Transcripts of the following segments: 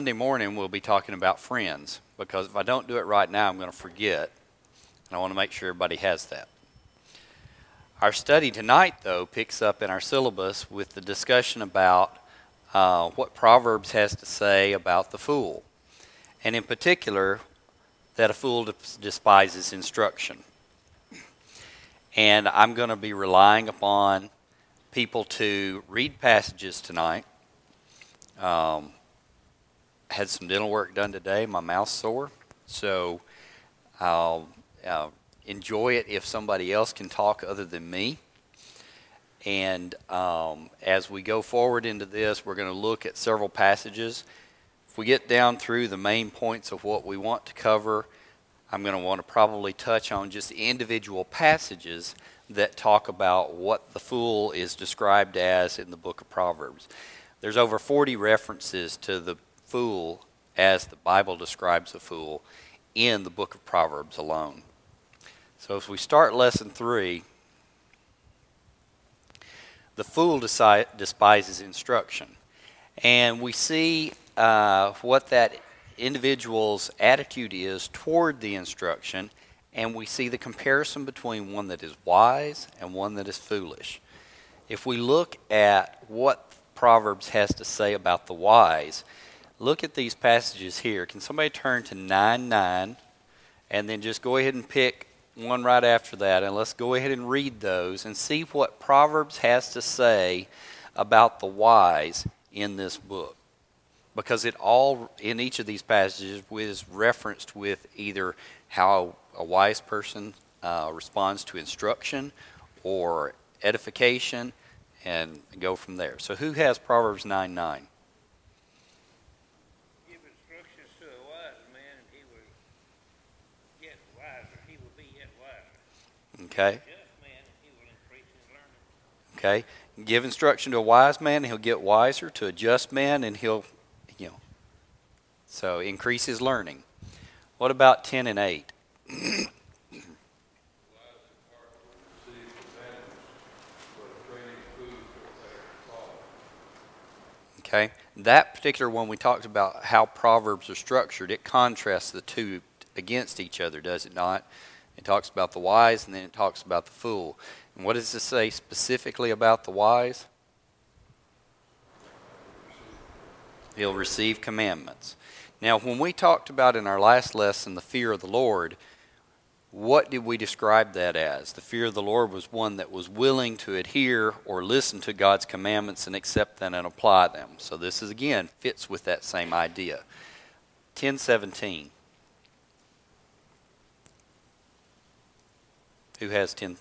Monday morning we'll be talking about friends, because if I don't do it right now, I'm going to forget, and I want to make sure everybody has that. Our study tonight, though, picks up in our syllabus with the discussion about what Proverbs has to say about the fool, and in particular, that a fool despises instruction. And I'm going to be relying upon people to read passages tonight. Had some dental work done today. My mouth's sore, so I'll enjoy it if somebody else can talk other than me. And as we go forward into this, we're going to look at several passages. If we get down through the main points of what we want to cover, I'm going to want to probably touch on just the individual passages that talk about what the fool is described as in the book of Proverbs. There's over 40 references to the fool as the Bible describes the fool in the book of Proverbs alone. So if we start lesson 3, the fool despises instruction. And we see what that individual's attitude is toward the instruction, and we see the comparison between one that is wise and one that is foolish. If we look at what Proverbs has to say about the wise, look at these passages here. Can somebody turn to 9:9 and then just go ahead and pick one right after that, and let's go ahead and read those and see what Proverbs has to say about the wise in this book. Because it all, in each of these passages, is referenced with either how a wise person responds to instruction or edification, and go from there. So who has Proverbs 9:9? Give instructions to a wise man, and he will get wiser. He will be yet wiser. Okay. A just man, and he will increase his learning. Okay. Give instruction to a wise man, and he'll get wiser. To a just man, and he'll, so increase his learning. What about 10 and 8? Okay, that particular one we talked about how Proverbs are structured. It contrasts the two against each other, does it not? It talks about the wise and then it talks about the fool. And what does it say specifically about the wise? He'll receive commandments. Now, when we talked about in our last lesson the fear of the Lord, what did we describe that as? The fear of the Lord was one that was willing to adhere or listen to God's commandments and accept them and apply them. So this is, again, fits with that same idea. 10:17. Who has 10?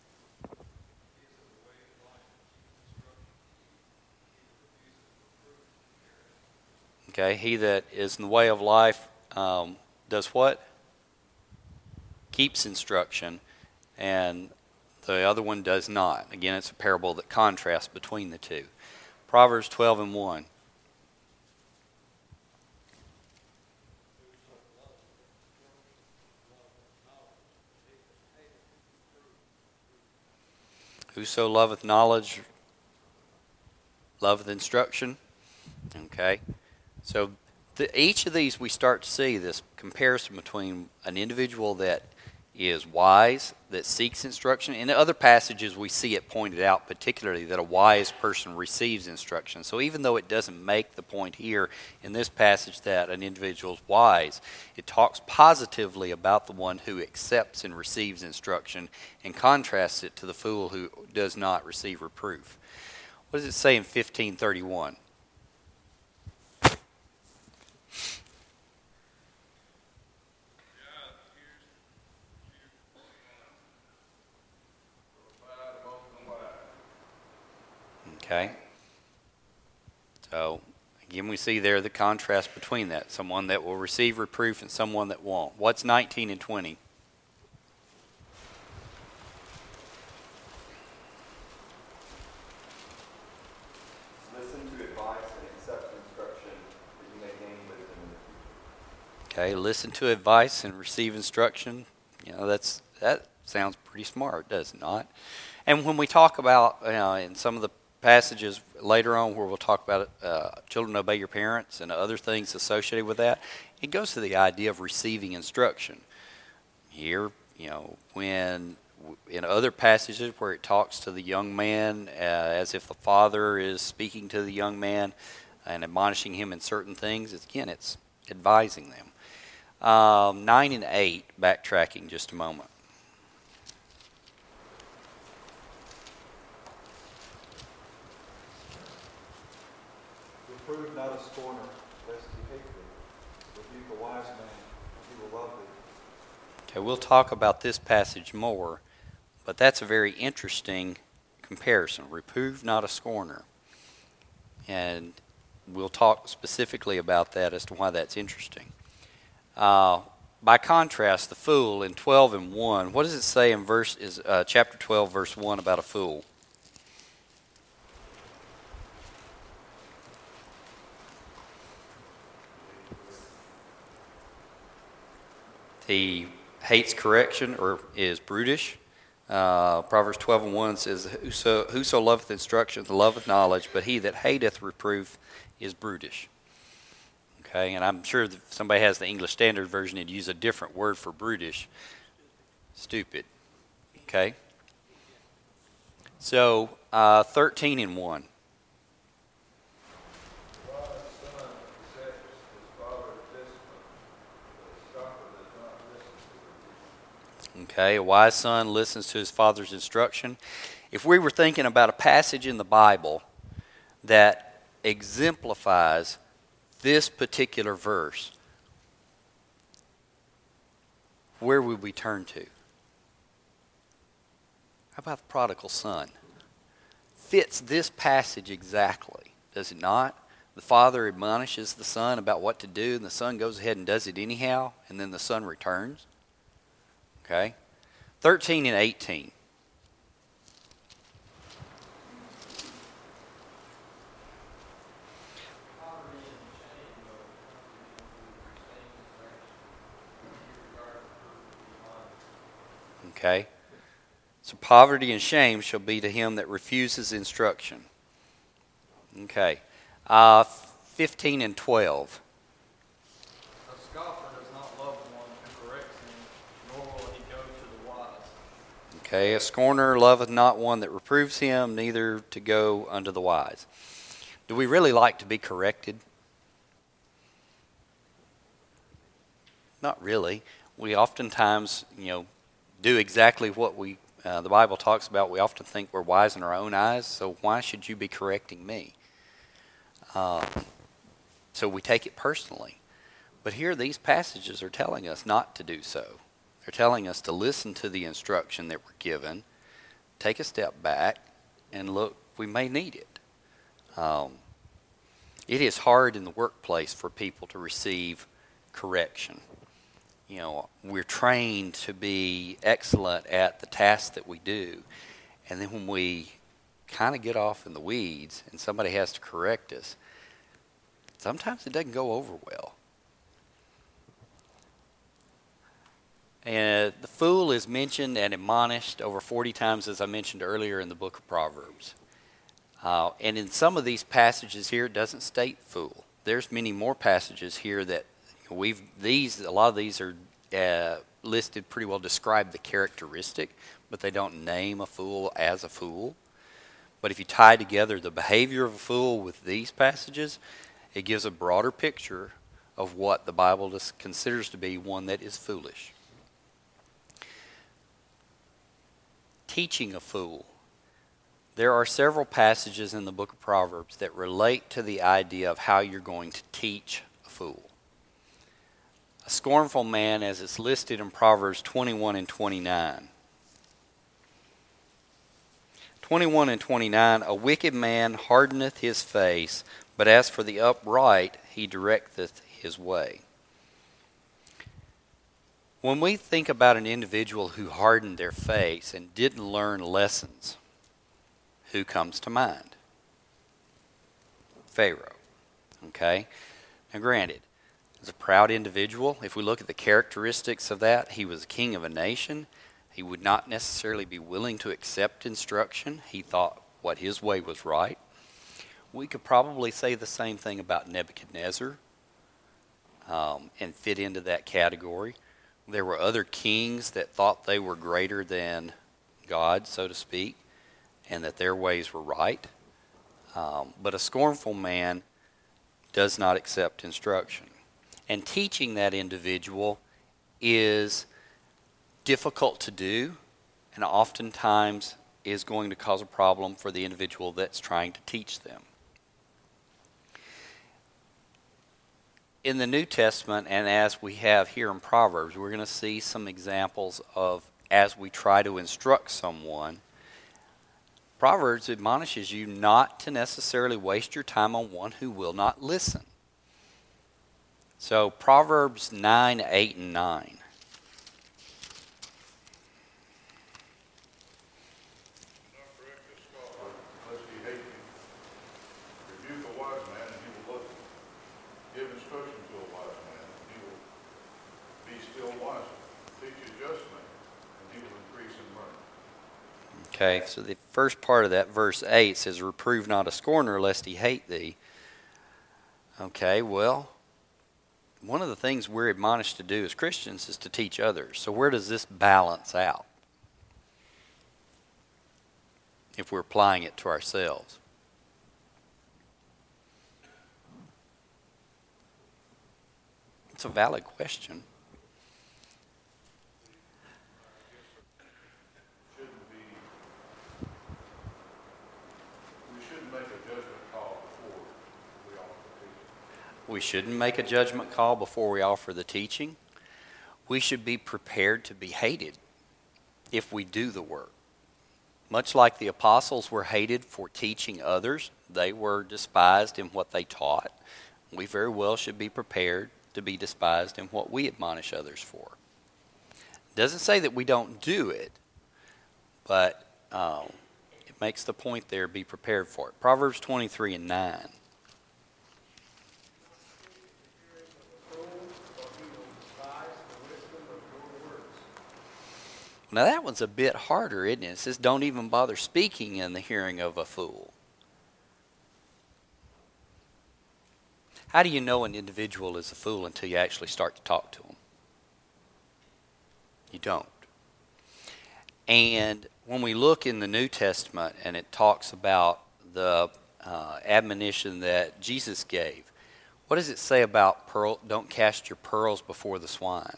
Okay, he that is in the way of life does what? Keeps instruction, and the other one does not. Again, it's a parable that contrasts between the two. Proverbs 12:1. Whoso loveth knowledge loveth instruction. Okay, so each of these we start to see this comparison between an individual that is wise, that seeks instruction. In other passages we see it pointed out particularly that a wise person receives instruction. So even though it doesn't make the point here in this passage that an individual is wise, it talks positively about the one who accepts and receives instruction and contrasts it to the fool who does not receive reproof. What does it say in 15:31? Okay, so again we see there the contrast between that. Someone that will receive reproof and someone that won't. What's 19 and 20? Listen to advice and accept instruction that you may gain wisdom in the future. Okay, listen to advice and receive instruction. That sounds pretty smart, does it not? And when we talk about in some of the passages later on where we'll talk about children obey your parents and other things associated with that, it goes to the idea of receiving instruction. Here, when in other passages where it talks to the young man as if the father is speaking to the young man and admonishing him in certain things, it's advising them. 9 and 8, backtracking just a moment. Reprove not a scorner, lest he hate thee. Rebuke a wise man, and he will love thee. Okay, we'll talk about this passage more, but that's a very interesting comparison. Reprove not a scorner. And we'll talk specifically about that as to why that's interesting. By contrast, the fool in 12 and 1, what does it say in chapter 12, verse 1 about a fool? He hates correction or is brutish. Proverbs 12 and 1 says, Whoso loveth instruction loveth knowledge, but he that hateth reproof is brutish. Okay, and I'm sure that if somebody has the English Standard Version, it'd use a different word for brutish. Stupid. Okay? So, 13 and 1. Okay, a wise son listens to his father's instruction. If we were thinking about a passage in the Bible that exemplifies this particular verse, where would we turn to? How about the prodigal son? Fits this passage exactly, does it not? The father admonishes the son about what to do, and the son goes ahead and does it anyhow, and then the son returns. Okay? 13 and 18. Okay? So poverty and shame shall be to him that refuses instruction. Okay. 15 and 12. A scoffer does not love one who corrects him, nor will he go to the wise. Okay, a scorner loveth not one that reproves him, neither to go unto the wise. Do we really like to be corrected? Not really. We oftentimes, do exactly what the Bible talks about. We often think we're wise in our own eyes, so why should you be correcting me? So we take it personally. But here these passages are telling us not to do so. They're telling us to listen to the instruction that we're given, take a step back, and look, we may need it. It is hard in the workplace for people to receive correction. We're trained to be excellent at the tasks that we do. And then when we kind of get off in the weeds and somebody has to correct us, sometimes it doesn't go over well. And the fool is mentioned and admonished over 40 times, as I mentioned earlier, in the book of Proverbs. And in some of these passages here, it doesn't state fool. There's many more passages here that a lot of these are listed pretty well, describe the characteristic, but they don't name a fool as a fool. But if you tie together the behavior of a fool with these passages, it gives a broader picture of what the Bible considers to be one that is foolish. Teaching a fool. There are several passages in the book of Proverbs that relate to the idea of how you're going to teach a fool. A scornful man, as it's listed in Proverbs 21 and 29. 21 and 29, a wicked man hardeneth his face, but as for the upright, he directeth his way. When we think about an individual who hardened their face and didn't learn lessons, who comes to mind? Pharaoh. Okay? Now granted, as a proud individual, if we look at the characteristics of that, he was king of a nation. He would not necessarily be willing to accept instruction. He thought what his way was right. We could probably say the same thing about Nebuchadnezzar and fit into that category. There were other kings that thought they were greater than God, so to speak, and that their ways were right. But a scornful man does not accept instruction. And teaching that individual is difficult to do, and oftentimes is going to cause a problem for the individual that's trying to teach them. In the New Testament, and as we have here in Proverbs, we're going to see some examples of, as we try to instruct someone, Proverbs admonishes you not to necessarily waste your time on one who will not listen. So Proverbs 9, 8, and 9. Lest he hate you. Rebuke a wise man, and he will listen. Give instruction to a wise man, and he will be still wiser. Teach a just man, and he will increase in learning. Okay, so the first part of that, verse 8, says, reprove not a scorner, lest he hate thee. Okay, well, one of the things we're admonished to do as Christians is to teach others. So where does this balance out if we're applying it to ourselves? It's a valid question. We shouldn't make a judgment call before we offer the teaching. We shouldn't make a judgment call before we offer the teaching. We should be prepared to be hated if we do the work. Much like the apostles were hated for teaching others, they were despised in what they taught. We very well should be prepared to be despised in what we admonish others for. It doesn't say that we don't do it, but it makes the point there, be prepared for it. Proverbs 23 and 9. Now that one's a bit harder, isn't it? It says, don't even bother speaking in the hearing of a fool. How do you know an individual is a fool until you actually start to talk to them? You don't. And when we look in the New Testament and it talks about the admonition that Jesus gave, what does it say about don't cast your pearls before the swine?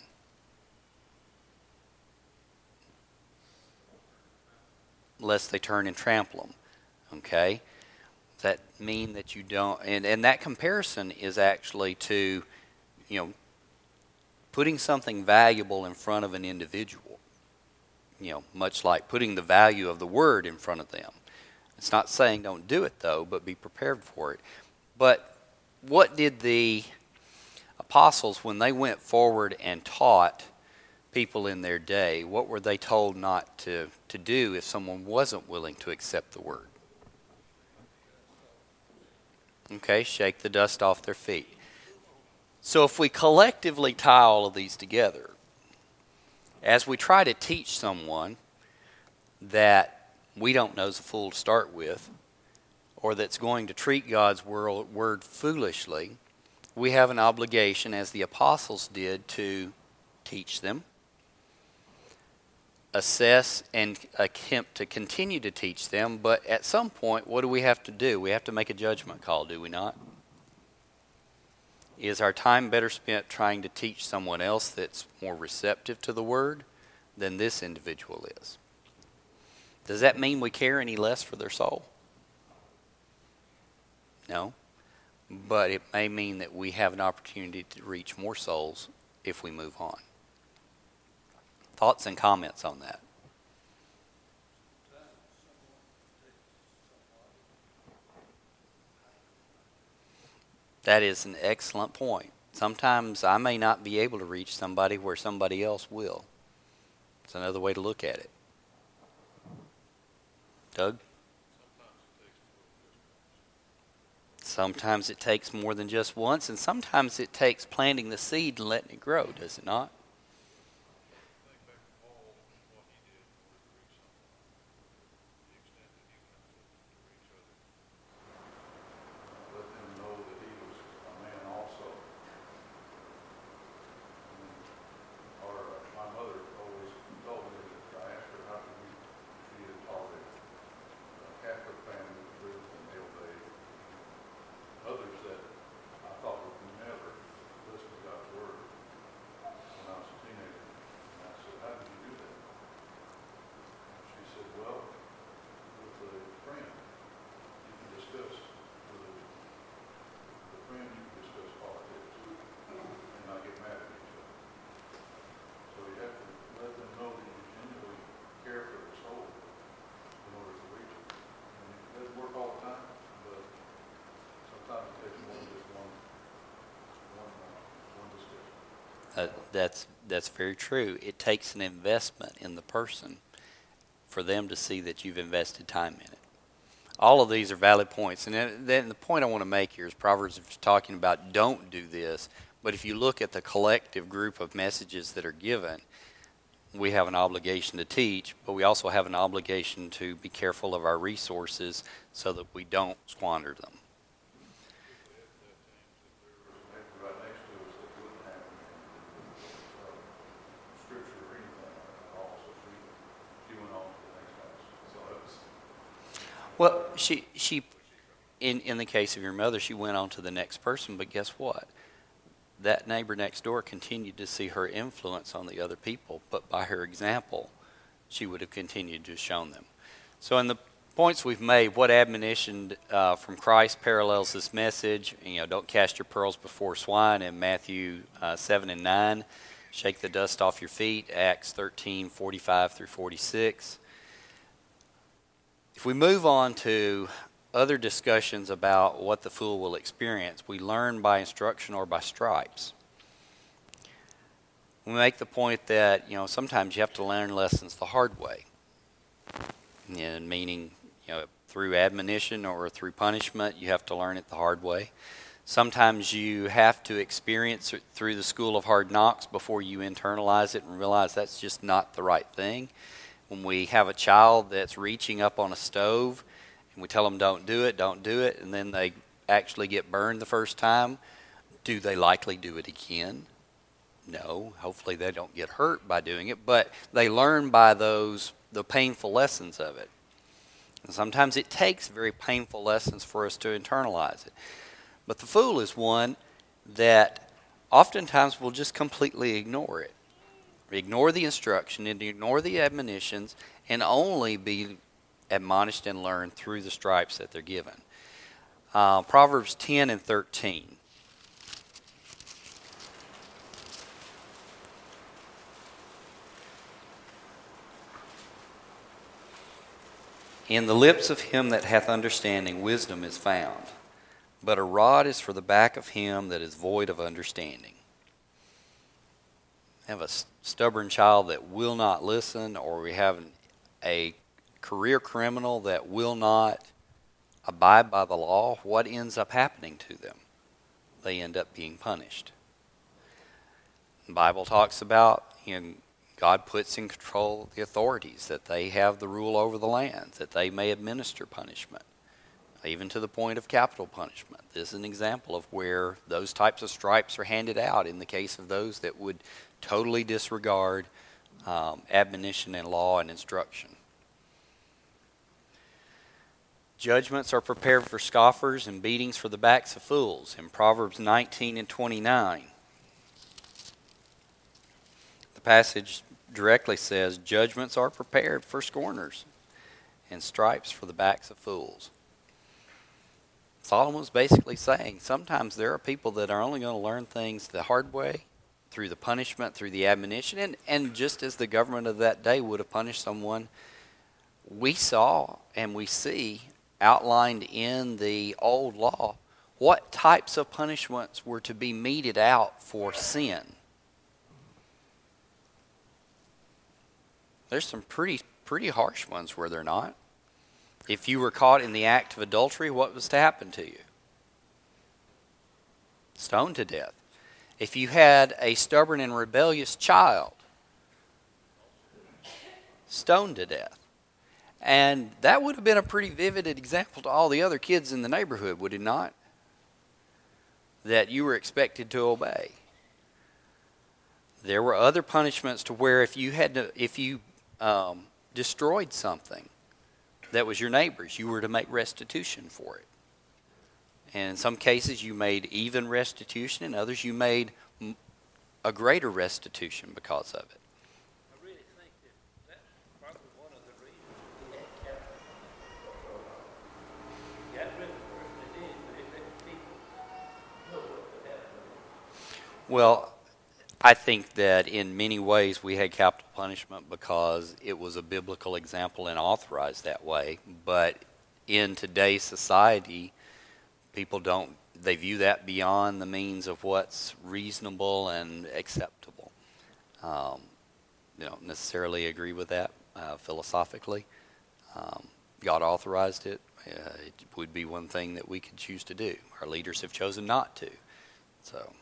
Lest they turn and trample them. Okay? Does that mean that you don't? And that comparison is actually to, putting something valuable in front of an individual. Much like putting the value of the word in front of them. It's not saying don't do it, though, but be prepared for it. But what did the apostles, when they went forward and taught people in their day, what were they told not to do if someone wasn't willing to accept the word? Okay, shake the dust off their feet. So if we collectively tie all of these together, as we try to teach someone that we don't know is a fool to start with, or that's going to treat God's word foolishly, we have an obligation, as the apostles did, to teach them, assess, and attempt to continue to teach them. But at some point, what do we have to do? We have to make a judgment call, do we not? Is our time better spent trying to teach someone else that's more receptive to the word than this individual is? Does that mean we care any less for their soul? No. But it may mean that we have an opportunity to reach more souls if we move on. Thoughts and comments on that? That is an excellent point. Sometimes I may not be able to reach somebody where somebody else will. It's another way to look at it. Doug? Sometimes it takes more than just once, and sometimes it takes planting the seed and letting it grow, does it not? That's very true. It takes an investment in the person for them to see that you've invested time in it. All of these are valid points. And then the point I want to make here is Proverbs is talking about don't do this. But if you look at the collective group of messages that are given, we have an obligation to teach, but we also have an obligation to be careful of our resources so that we don't squander them. Maybe right next to us that wouldn't have scripture or anything also. She went on to the next house. So it was. Well, she in the case of your mother, she went on to the next person, but guess what? That neighbor next door continued to see her influence on the other people, but by her example, she would have continued to have shown them. So in the points we've made, what admonition from Christ parallels this message? Don't cast your pearls before swine in Matthew 7 and 9. Shake the dust off your feet, Acts 13:45 through 46. If we move on to other discussions about what the fool will experience, we learn by instruction or by stripes. We make the point that, sometimes you have to learn lessons the hard way. And meaning, through admonition or through punishment, you have to learn it the hard way. Sometimes you have to experience it through the school of hard knocks before you internalize it and realize that's just not the right thing. When we have a child that's reaching up on a stove, and we tell them don't do it, and then they actually get burned the first time, do they likely do it again? No. Hopefully they don't get hurt by doing it, but they learn by the painful lessons of it. And sometimes it takes very painful lessons for us to internalize it. But the fool is one that oftentimes will just completely ignore it. Ignore the instruction and ignore the admonitions and only be admonished and learned through the stripes that they're given. Proverbs 10 and 13. In the lips of him that hath understanding, wisdom is found, but a rod is for the back of him that is void of understanding. We have a stubborn child that will not listen, or we have a career criminal that will not abide by the law. What ends up happening to them? They end up being punished. The Bible talks about, God puts in control the authorities, that they have the rule over the land, that they may administer punishment, even to the point of capital punishment. This is an example of where those types of stripes are handed out in the case of those that would totally disregard admonition and law and instruction. Judgments are prepared for scoffers and beatings for the backs of fools in Proverbs 19 and 29. The passage directly says, judgments are prepared for scorners and stripes for the backs of fools. Solomon was basically saying sometimes there are people that are only going to learn things the hard way, through the punishment, through the admonition, and just as the government of that day would have punished someone, we saw and we see outlined in the old law what types of punishments were to be meted out for sin. There's some pretty harsh ones, were there not? If you were caught in the act of adultery, what was to happen to you? Stoned to death. If you had a stubborn and rebellious child, stoned to death. And that would have been a pretty vivid example to all the other kids in the neighborhood, would it not? That you were expected to obey. There were other punishments to where if you destroyed something that was your neighbor's, you were to make restitution for it. And in some cases you made even restitution, in others you made a greater restitution because of it. I really think that's probably one of the reasons he had capital. Got rid of the person that did, but it let people know what could happen. Well, I think that in many ways we had capital punishment because it was a biblical example and authorized that way. But in today's society, people they view that beyond the means of what's reasonable and acceptable. They don't necessarily agree with that philosophically. God authorized it. It would be one thing that we could choose to do. Our leaders have chosen not to. So,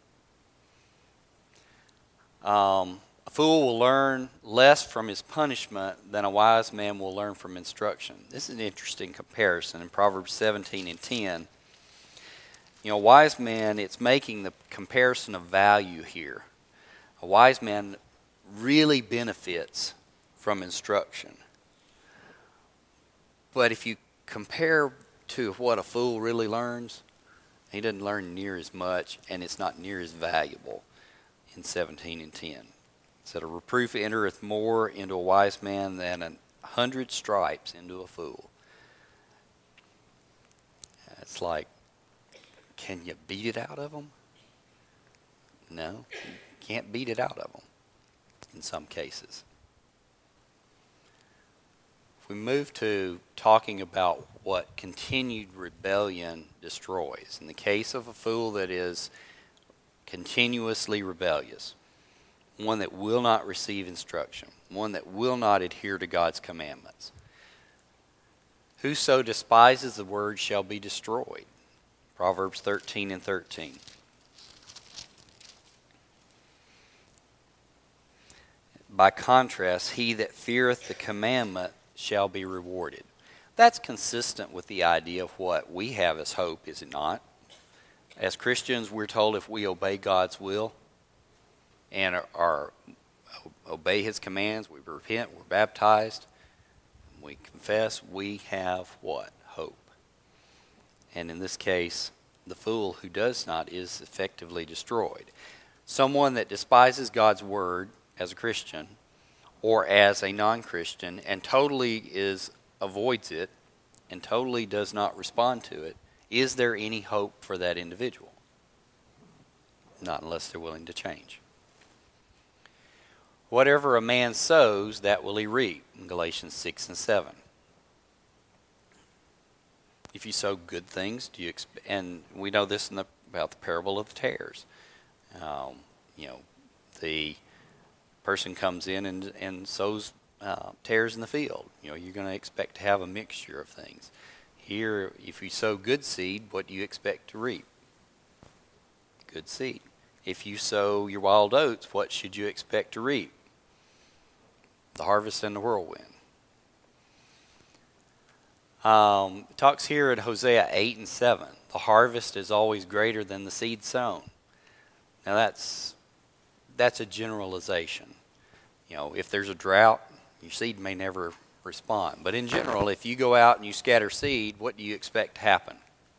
a fool will learn less from his punishment than a wise man will learn from instruction. This is an interesting comparison in Proverbs 17 and 10. A wise man, it's making the comparison of value here. A wise man really benefits from instruction. But if you compare to what a fool really learns, he doesn't learn near as much, and it's not near as valuable in 17 and 10. It said, a reproof entereth more into a wise man than 100 stripes into a fool. It's like, can you beat it out of them? No, you can't beat it out of them in some cases. If we move to talking about what continued rebellion destroys, in the case of a fool that is continuously rebellious, one that will not receive instruction, one that will not adhere to God's commandments, whoso despises the word shall be destroyed. Proverbs 13 and 13. By contrast, he that feareth the commandment shall be rewarded. That's consistent with the idea of what we have as hope, is it not? As Christians, we're told if we obey God's will and obey his commands, we repent, we're baptized, we confess, we have what? Hope. And in this case, the fool who does not is effectively destroyed. Someone that despises God's word as a Christian or as a non-Christian and totally avoids it and totally does not respond to it, is there any hope for that individual? Not unless they're willing to change. Whatever a man sows, that will he reap, in Galatians 6 and 7. If you sow good things, and we know this about the parable of the tares. The person comes in and sows tares in the field. You're going to expect to have a mixture of things. Here, if you sow good seed, what do you expect to reap? Good seed. If you sow your wild oats, what should you expect to reap? The harvest and the whirlwind. It talks here at Hosea 8 and 7. The harvest is always greater than the seed sown. Now that's a generalization. If there's a drought, your seed may never respond. But in general, if you go out and you scatter seed, what do you expect to happen?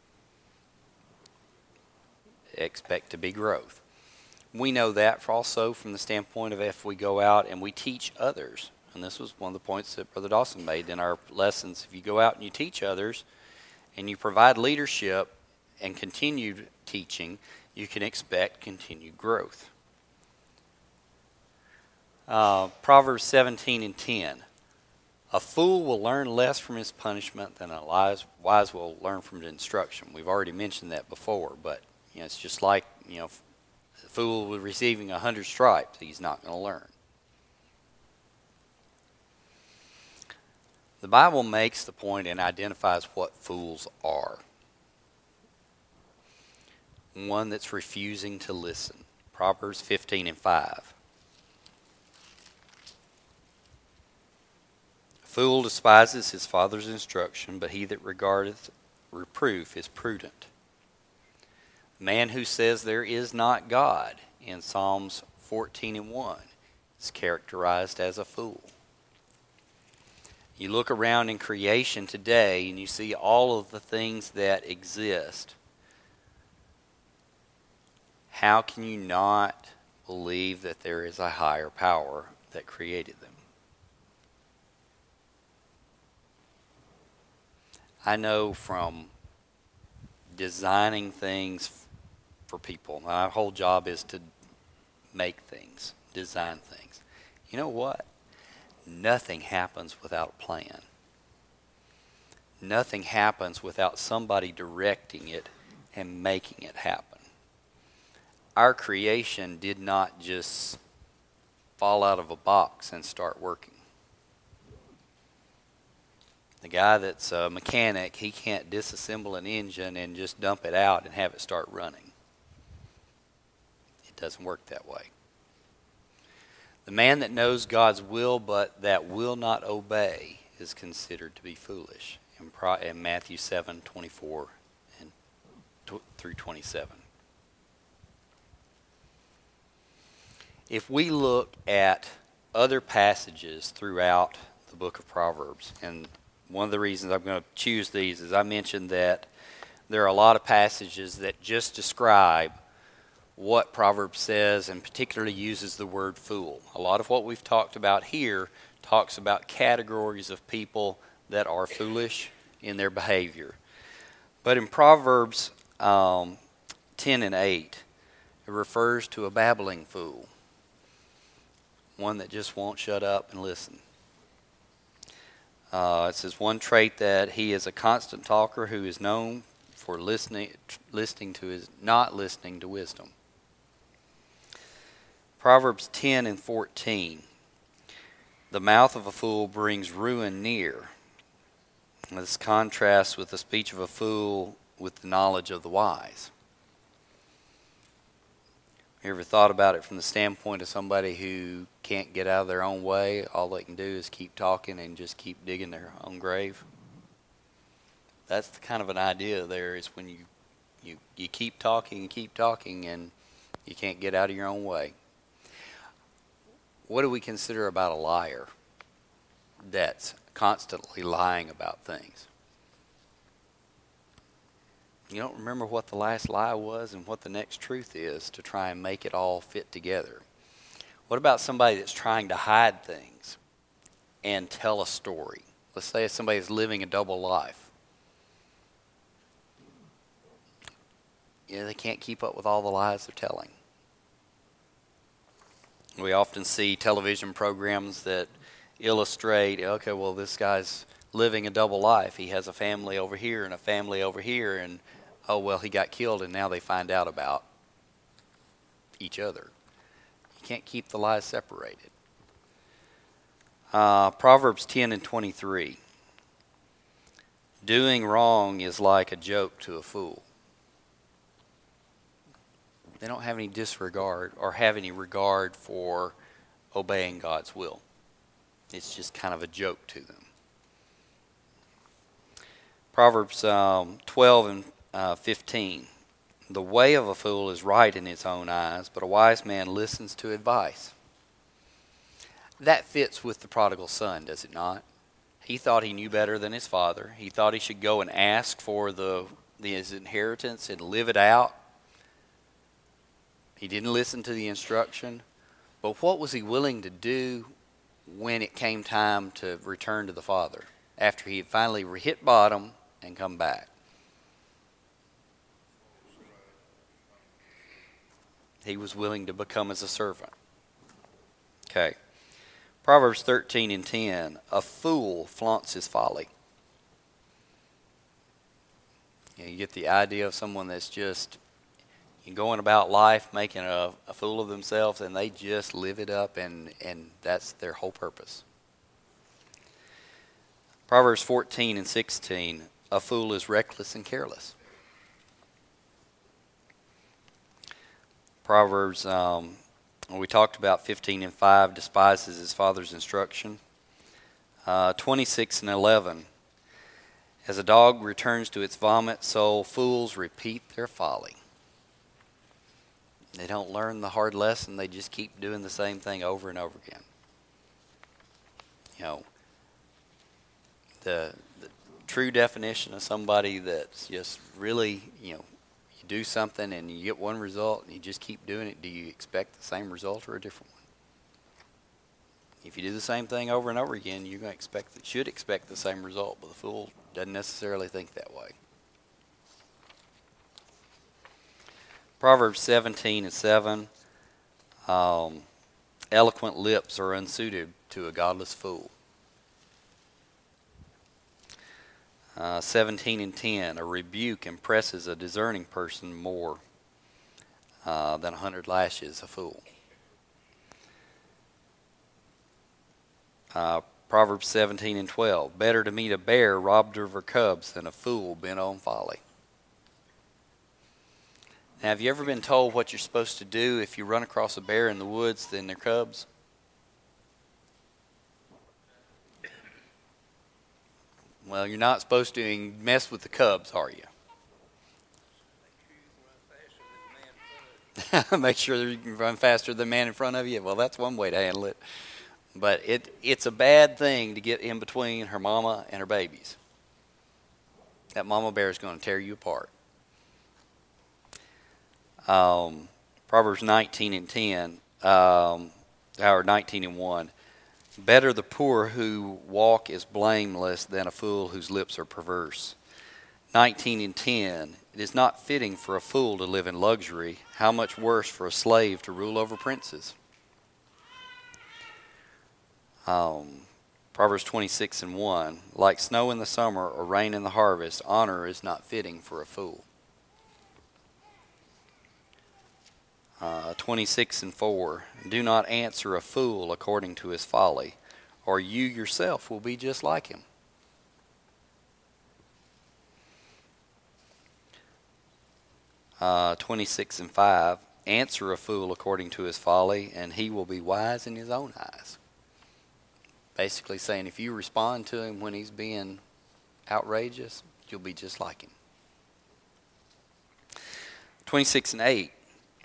Expect to be growth. We know that also from the standpoint of if we go out and we teach others. And this was one of the points that Brother Dawson made in our lessons. If you go out and you teach others and you provide leadership and continued teaching, you can expect continued growth. Proverbs 17 and 10. A fool will learn less from his punishment than a wise will learn from the instruction. We've already mentioned that before, but it's just like the fool receiving 100 stripes, he's not going to learn. The Bible makes the point and identifies what fools are. One that's refusing to listen. Proverbs 15 and 5. A fool despises his father's instruction, but he that regardeth reproof is prudent. The man who says there is not God in Psalms 14 and 1 is characterized as a fool. You look around in creation today and you see all of the things that exist. How can you not believe that there is a higher power that created them? I know from designing things for people, my whole job is to make things, design things. You know what? Nothing happens without a plan. Nothing happens without somebody directing it and making it happen. Our creation did not just fall out of a box and start working. The guy that's a mechanic, he can't disassemble an engine and just dump it out and have it start running. It doesn't work that way. The man that knows God's will but that will not obey is considered to be foolish in Matthew 7:24 and through 27. If we look at other passages throughout the book of Proverbs, and one of the reasons I'm going to choose these is I mentioned that there are a lot of passages that just describe what Proverbs says and particularly uses the word fool. A lot of what we've talked about here talks about categories of people that are foolish in their behavior. But in Proverbs 10 and 8, it refers to a babbling fool, one that just won't shut up and listen. It says one trait that he is a constant talker who is known for not listening to wisdom. Proverbs 10 and 14. The mouth of a fool brings ruin near. This contrasts with the speech of a fool with the knowledge of the wise. You ever thought about it from the standpoint of somebody who can't get out of their own way? All they can do is keep talking and just keep digging their own grave. That's the kind of an idea there, is when you keep talking and you can't get out of your own way. What do we consider about a liar that's constantly lying about things? You don't remember what the last lie was and what the next truth is to try and make it all fit together. What about somebody that's trying to hide things and tell a story? Let's say somebody's living a double life. They can't keep up with all the lies they're telling. We often see television programs that illustrate, okay, well, this guy's living a double life. He has a family over here and a family over here, and oh, well, he got killed, and now they find out about each other. You can't keep the lies separated. Proverbs 10 and 23. Doing wrong is like a joke to a fool. They don't have any disregard or have any regard for obeying God's will. It's just kind of a joke to them. Proverbs 12 and 15. The way of a fool is right in his own eyes, but a wise man listens to advice. That fits with the prodigal son, does it not? He thought he knew better than his father. He thought he should go and ask for his inheritance and live it out. He didn't listen to the instruction. But what was he willing to do when it came time to return to the father, after he had finally hit bottom and come back? He was willing to become as a servant. Okay. Proverbs 13 and 10. A fool flaunts his folly. You get the idea of someone that's just going about life making a fool of themselves, and they just live it up, and that's their whole purpose. Proverbs 14 and 16. A fool is reckless and careless. Proverbs, we talked about 15 and 5, despises his father's instruction. 26 and 11. As a dog returns to its vomit, so fools repeat their folly. They don't learn the hard lesson. They just keep doing the same thing over and over again. You know, the true definition of somebody that's just really, you do something and you get one result and you just keep doing it, do you expect the same result or a different one? If you do the same thing over and over again, you're going to should expect the same result, but the fool doesn't necessarily think that way. Proverbs 17 and 7. Eloquent lips are unsuited to a godless fool. 17 and 10, a rebuke impresses a discerning person more than 100 lashes a fool. Proverbs 17 and 12, better to meet a bear robbed of her cubs than a fool bent on folly. Now, have you ever been told what you're supposed to do if you run across a bear in the woods than their cubs? Well, you're not supposed to mess with the cubs, are you? Make sure you can run faster than the man in front of you. Well, that's one way to handle it. But it's a bad thing to get in between her mama and her babies. That mama bear is going to tear you apart. Proverbs 19 and 10, or 19 and 1. Better the poor who walk is blameless than a fool whose lips are perverse. 19 and 10. It is not fitting for a fool to live in luxury. How much worse for a slave to rule over princes? Proverbs 26 and 1. Like snow in the summer or rain in the harvest, honor is not fitting for a fool. 26 and 4. Do not answer a fool according to his folly, or you yourself will be just like him. Uh, 26 and 5. Answer a fool according to his folly, and he will be wise in his own eyes. Basically saying if you respond to him when he's being outrageous, you'll be just like him. 26 and 8.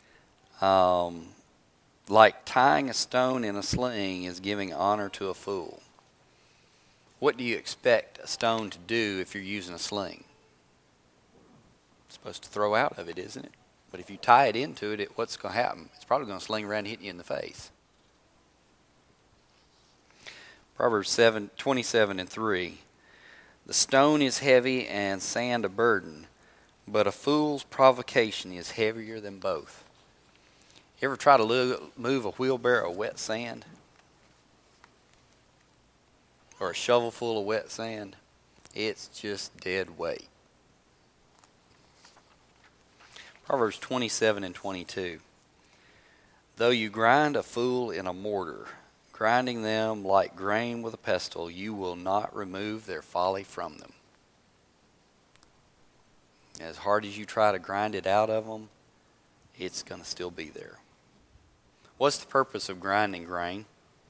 Like tying a stone in a sling is giving honor to a fool. What do you expect a stone to do if you're using a sling? It's supposed to throw out of it, isn't it? But if you tie it into it, what's going to happen? It's probably going to sling around and hit you in the face. Proverbs 27 and 3. The stone is heavy and sand a burden, but a fool's provocation is heavier than both. You ever try to move a wheelbarrow of wet sand? Or a shovel full of wet sand? It's just dead weight. Proverbs 27 and 22. Though you grind a fool in a mortar, grinding them like grain with a pestle, you will not remove their folly from them. As hard as you try to grind it out of them, it's going to still be there. What's the purpose of grinding grain?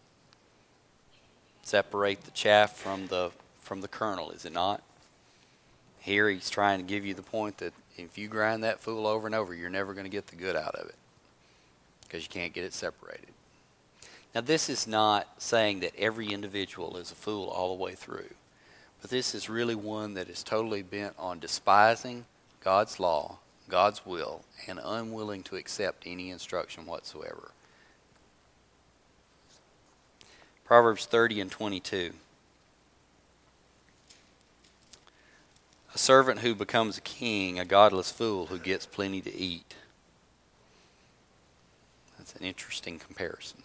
Separate the chaff from the kernel, is it not? Here he's trying to give you the point that if you grind that fool over and over, you're never going to get the good out of it because you can't get it separated. Now, this is not saying that every individual is a fool all the way through, but this is really one that is totally bent on despising God's law, God's will, and unwilling to accept any instruction whatsoever. Proverbs 30 and 22. A servant who becomes a king, a godless fool who gets plenty to eat. That's an interesting comparison.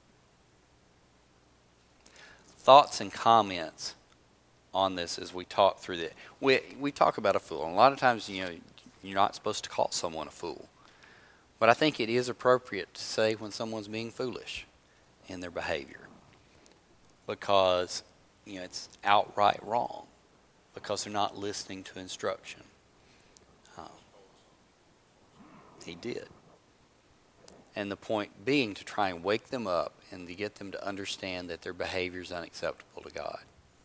Thoughts and comments on this as we talk through that. We talk about a fool, and a lot of times, you're not supposed to call someone a fool. But I think it is appropriate to say when someone's being foolish in their behavior. Because, it's outright wrong. Because they're not listening to instruction. He did. And the point being to try and wake them up and to get them to understand that their behavior is unacceptable to God.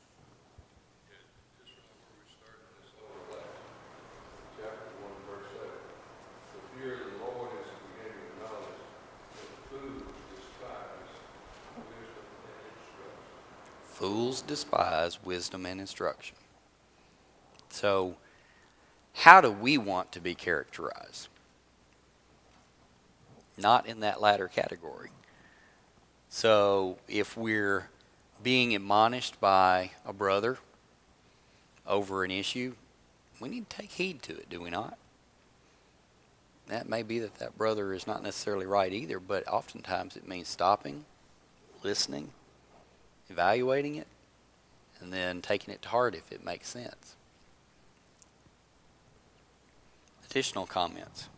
Just remember we started this over last chapter 1 verse 7. The fear of the Lord is the beginning of knowledge, but fools despise wisdom and instruction. Fools despise wisdom and instruction. So, how do we want to be characterized? Not in that latter category. So, if we're being admonished by a brother over an issue, we need to take heed to it, do we not? That may be that brother is not necessarily right either, but oftentimes it means stopping, listening, evaluating it, and then taking it to heart if it makes sense. Additional comments?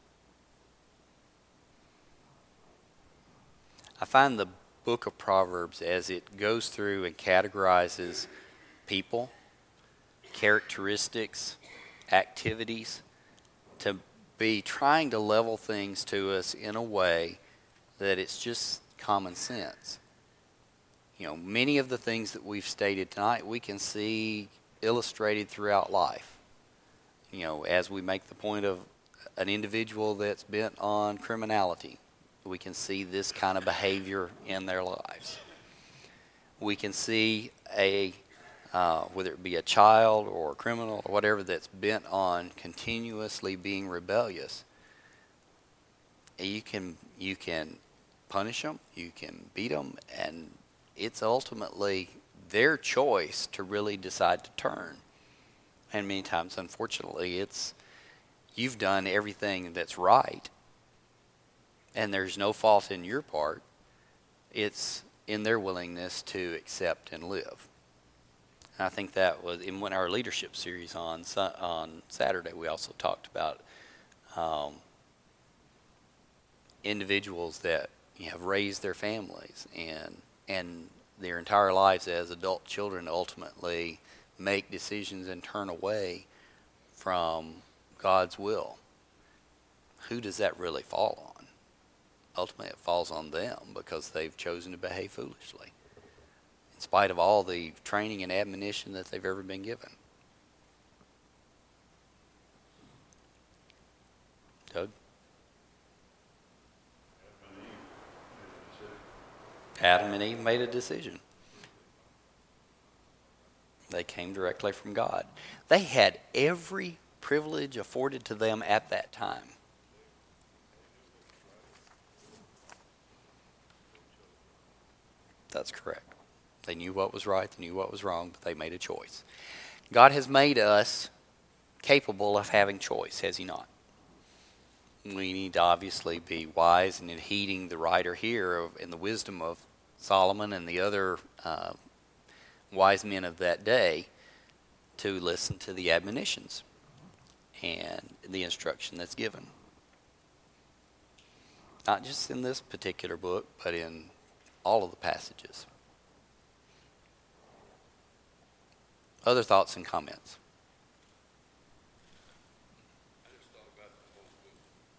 I find the book of Proverbs, as it goes through and categorizes people, characteristics, activities, to be trying to level things to us in a way that it's just common sense. You know, many of the things that we've stated tonight, we can see illustrated throughout life. You know, as we make the point of an individual that's bent on criminality, we can see this kind of behavior in their lives. We can see whether it be a child or a criminal or whatever that's bent on continuously being rebellious. You can punish them, you can beat them, and it's ultimately their choice to really decide to turn. And many times, unfortunately, you've done everything that's right, and there's no fault in your part. It's in their willingness to accept and live. And I think that was in our leadership series on Saturday. We also talked about individuals that have raised their families and their entire lives as adult children ultimately make decisions and turn away from God's will. Who does that really fall on? Ultimately, it falls on them because they've chosen to behave foolishly, in spite of all the training and admonition that they've ever been given. Doug? Adam and Eve made a decision. They came directly from God. They had every privilege afforded to them at that time. That's correct. They knew what was right, they knew what was wrong, but they made a choice. God has made us capable of having choice, has He not? We need to obviously be wise and in heeding the writer here and the wisdom of Solomon and the other wise men of that day to listen to the admonitions and the instruction that's given. Not just in this particular book, but in all of the passages. Other thoughts and comments? I just thought about the whole book.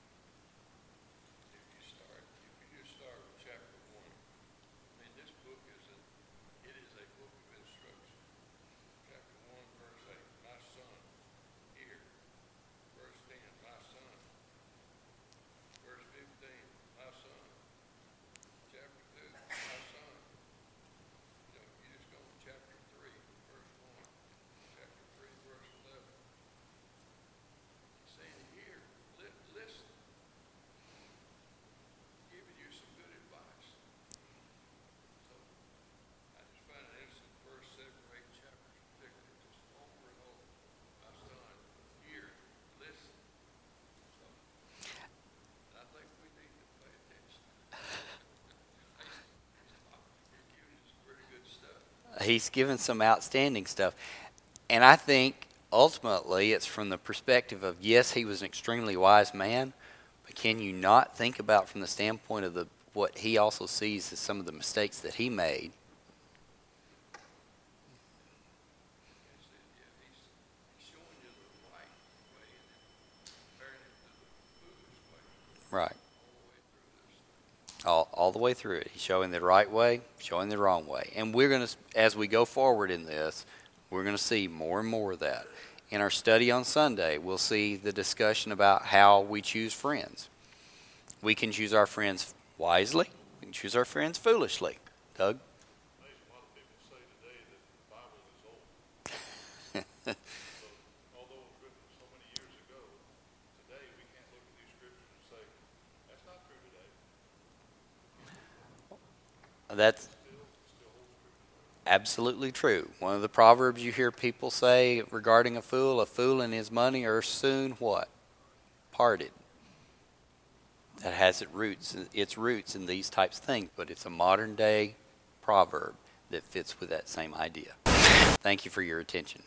If you just start with chapter 1, I mean, this book is a book of instruction. Chapter 1, verse 8, my son, hear. Verse 10, my son. Verse 15, my son. Chapter 2, my son. You just go to chapter 3, verse 1. Chapter 3, verse 11. He's saying, here, listen. Giving you some good advice. So, I just find it interesting, first 7 or 8 chapters, particularly, just over and over. My son, here, listen. So, I think we need to pay attention. He's giving us pretty good stuff. He's given some outstanding stuff. And I think ultimately it's from the perspective of, yes, he was an extremely wise man, but can you not think about from the standpoint of what he also sees as some of the mistakes that he made? He's showing you the right way and then comparing it to the foolish way Right. all the way through this. All the way through it. He's showing the right way, showing the wrong way. And we're going to, as we go forward in this, we're going to see more and more of that. In our study on Sunday, we'll see the discussion about how we choose friends. We can choose our friends wisely. We can choose our friends foolishly. Doug? Amazing, a lot of people say today that the Bible is old. Although it was written so many years ago, today we can't look at these scriptures and say, that's not true today. That's absolutely true. One of the proverbs you hear people say regarding a fool and his money are soon what? Parted. That has its roots in these types of things, but it's a modern day proverb that fits with that same idea. Thank you for your attention.